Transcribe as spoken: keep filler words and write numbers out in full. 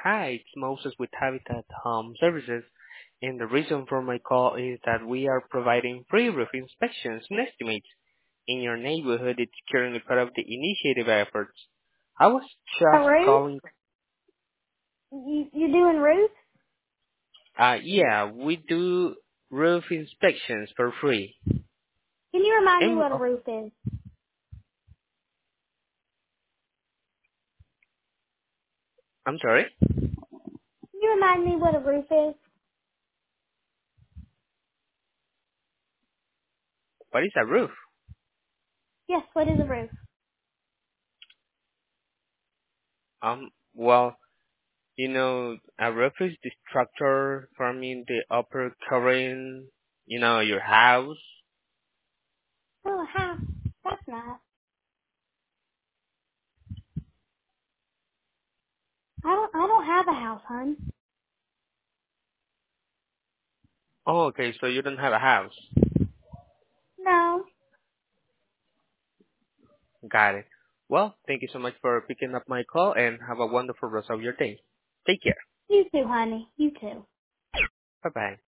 Hi, it's Moses with Habitat Home Services, and the reason for my call is that we are providing free roof inspections and estimates in your neighborhood. It's currently part of the initiative efforts. I was A just roof? calling. You, you doing roof? Uh, yeah, we do roof inspections for free. Can you remind me And what a oh, roof is? I'm sorry. Can you remind me what a roof is? What is a roof? Yes, what is a roof? Um, well, you know, a roof is the structure forming the upper covering, you know, your house. Oh, a house. That's nice. I don't, I don't have a house, hon. Oh, okay, so you don't have a house. No. Got it. Well, thank you so much for picking up my call and have a wonderful rest of your day. Take care. You too, honey. You too. Bye bye.